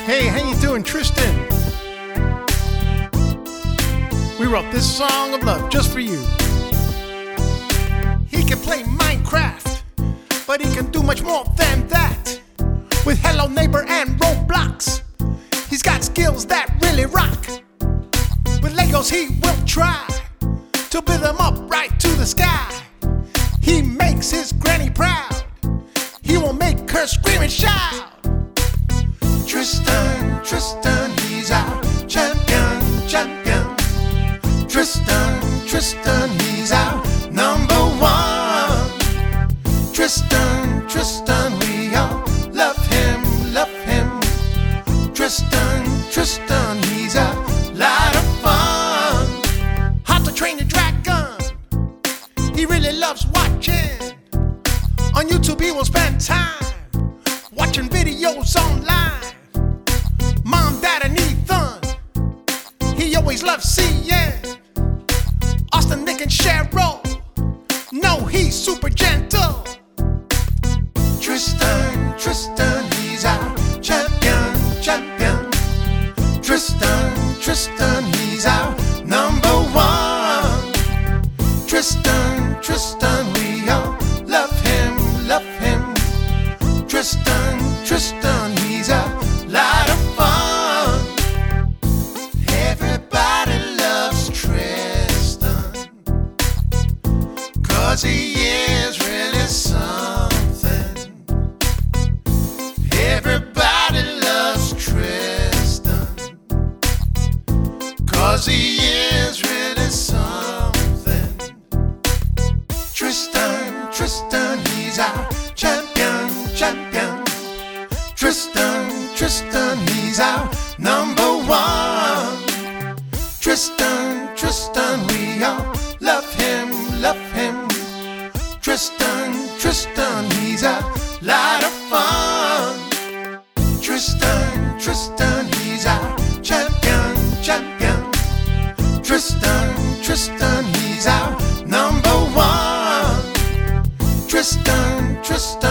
Hey, how you doing, Tristan? We wrote this song of love just for you. He can play Minecraft, but he can do much more than that. With Hello Neighbor and Roblox, he's got skills that really rock. With Legos he will try to build them up right to the sky. He makes his granny proud. He will make her scream and shout. Tristan, Tristan, he's our champion, champion. Tristan, Tristan, he's our number one. Tristan, Tristan, we all love him, love him. Tristan, Tristan, he's a lot of fun. How to Train Your Dragon, he really loves watching. On YouTube he will spend time watching videos online. Mom, Dad, and Ethan, he always loves seeing. Austin, Nick, and Cheryl, no, he's super gentle. Tristan, Tristan, he's our champion, champion. Tristan, Tristan, he's our number one. Tristan, Tristan, we all love him, love him. Tristan, Tristan, he's a lot of fun. Everybody loves Tristan, 'cause he is really something. Everybody loves Tristan, 'cause he is really something. Tristan, Tristan, he's our champion, champion. Tristan, Tristan, he's our number one. Tristan, Tristan, we all love him, love him. Tristan, Tristan, he's a lot of fun. Tristan, Tristan, he's our champion, champion. Tristan, Tristan, he's our number one. Tristan, Tristan.